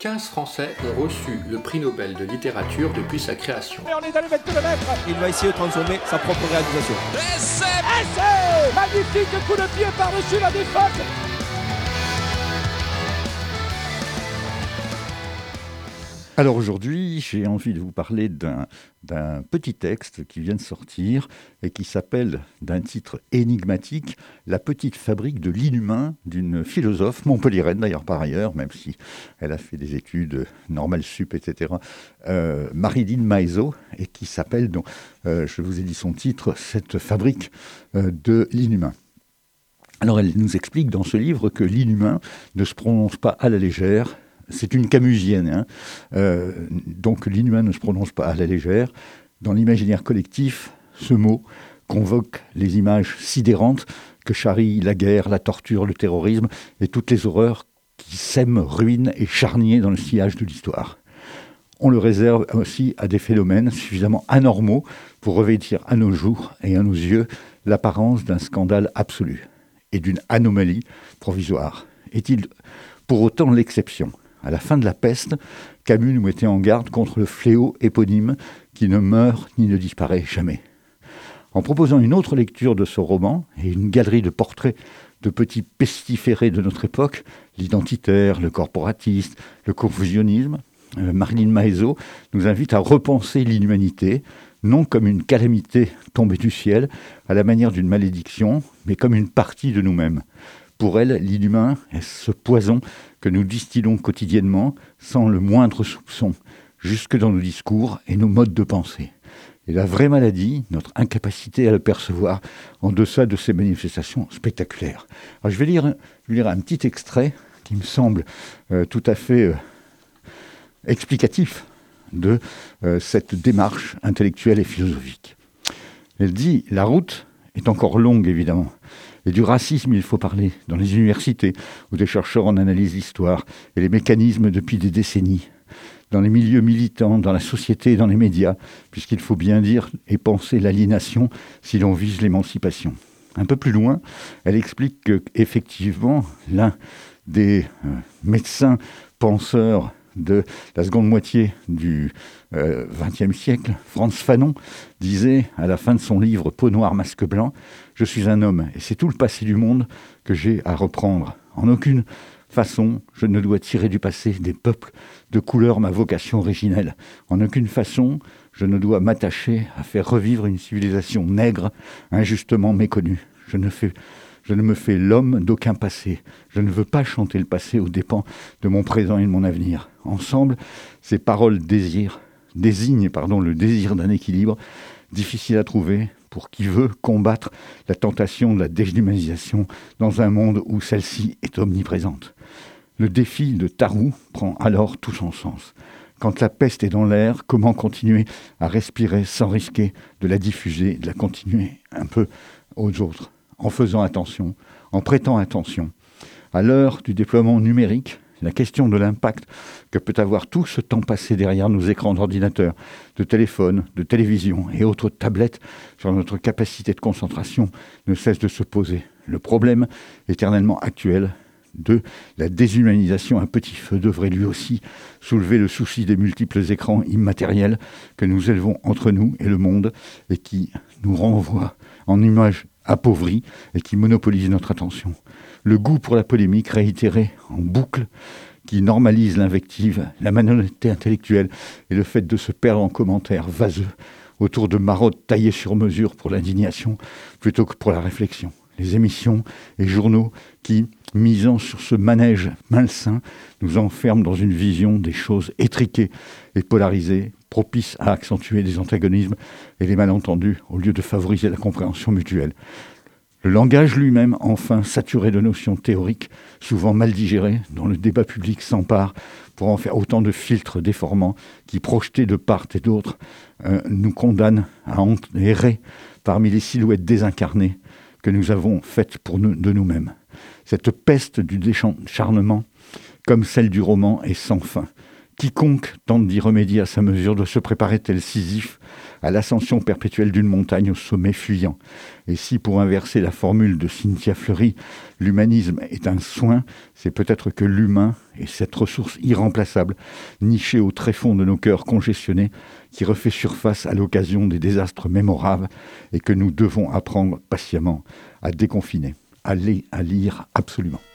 15 Français ont reçu le prix Nobel de littérature depuis sa création. Et on est allé mettre le mètre. Il va essayer de transformer sa propre réalisation. Essai magnifique coup de pied par-dessus la défense. Alors aujourd'hui, j'ai envie de vous parler d'un petit texte qui vient de sortir et qui s'appelle, d'un titre énigmatique, « La petite fabrique de l'inhumain » d'une philosophe montpelliéraine d'ailleurs par ailleurs, même si elle a fait des études normales sup, etc., Marilyn Maezot, et qui s'appelle, donc, je vous ai dit son titre, « Cette fabrique de l'inhumain ». Alors elle nous explique dans ce livre que l'inhumain ne se prononce pas à la légère. C'est une camusienne, donc l'inhumain ne se prononce pas à la légère. Dans l'imaginaire collectif, ce mot convoque les images sidérantes que charrient la guerre, la torture, le terrorisme et toutes les horreurs qui sèment ruines et charniers dans le sillage de l'histoire. On le réserve aussi à des phénomènes suffisamment anormaux pour revêtir à nos jours et à nos yeux l'apparence d'un scandale absolu et d'une anomalie provisoire. Est-il pour autant l'exception ? À la fin de la peste, Camus nous mettait en garde contre le fléau éponyme qui ne meurt ni ne disparaît jamais. En proposant une autre lecture de ce roman et une galerie de portraits de petits pestiférés de notre époque, l'identitaire, le corporatiste, le confusionnisme, Marilyn Maezot nous invite à repenser l'inhumanité, non comme une calamité tombée du ciel, à la manière d'une malédiction, mais comme une partie de nous-mêmes. Pour elle, l'inhumain est ce poison que nous distillons quotidiennement sans le moindre soupçon, jusque dans nos discours et nos modes de pensée. Et la vraie maladie, notre incapacité à le percevoir en deçà de ces manifestations spectaculaires. Alors je vais lire un petit extrait qui me semble tout à fait explicatif de cette démarche intellectuelle et philosophique. Elle dit « La route est encore longue, évidemment. Et du racisme, il faut parler dans les universités, où des chercheurs en analysent l'histoire et les mécanismes depuis des décennies, dans les milieux militants, dans la société et dans les médias, puisqu'il faut bien dire et penser l'aliénation si l'on vise l'émancipation. » Un peu plus loin, elle explique qu'effectivement, l'un des médecins penseurs de la seconde moitié du XXe siècle, Frantz Fanon, disait à la fin de son livre « Peau noire, masque blanc », « Je suis un homme et c'est tout le passé du monde que j'ai à reprendre. En aucune façon, je ne dois tirer du passé des peuples de couleur ma vocation originelle. En aucune façon, je ne dois m'attacher à faire revivre une civilisation nègre, injustement méconnue. Je ne me fais l'homme d'aucun passé. Je ne veux pas chanter le passé aux dépens de mon présent et de mon avenir. Ensemble, ces paroles désignent le désir d'un équilibre difficile à trouver pour qui veut combattre la tentation de la déshumanisation dans un monde où celle-ci est omniprésente. Le défi de Tarou prend alors tout son sens. Quand la peste est dans l'air, comment continuer à respirer sans risquer de la diffuser, de la continuer un peu aux autres ? En faisant attention, en prêtant attention. À l'heure du déploiement numérique, la question de l'impact que peut avoir tout ce temps passé derrière nos écrans d'ordinateur, de téléphone, de télévision et autres tablettes sur notre capacité de concentration ne cesse de se poser. Le problème éternellement actuel de la déshumanisation à petit feu devrait lui aussi soulever le souci des multiples écrans immatériels que nous élevons entre nous et le monde et qui nous renvoient en images appauvries et qui monopolisent notre attention. Le goût pour la polémique réitérée en boucle qui normalise l'invective, la malhonnêteté intellectuelle et le fait de se perdre en commentaires vaseux autour de marottes taillées sur mesure pour l'indignation plutôt que pour la réflexion. Les émissions et journaux qui, misant sur ce manège malsain, nous enferment dans une vision des choses étriquées et polarisées, propices à accentuer les antagonismes et les malentendus au lieu de favoriser la compréhension mutuelle. Le langage lui-même, enfin, saturé de notions théoriques, souvent mal digérées, dont le débat public s'empare pour en faire autant de filtres déformants qui, projetés de part et d'autre, nous condamnent à errer parmi les silhouettes désincarnées que nous avons faites de nous-mêmes. Cette peste du décharnement, comme celle du roman, est sans fin. Quiconque tente d'y remédier à sa mesure doit se préparer tel Sisyphe à l'ascension perpétuelle d'une montagne au sommet fuyant. Et si, pour inverser la formule de Cynthia Fleury, l'humanisme est un soin, c'est peut-être que l'humain est cette ressource irremplaçable, nichée au tréfonds de nos cœurs congestionnés, qui refait surface à l'occasion des désastres mémorables et que nous devons apprendre patiemment à déconfiner, à lire absolument.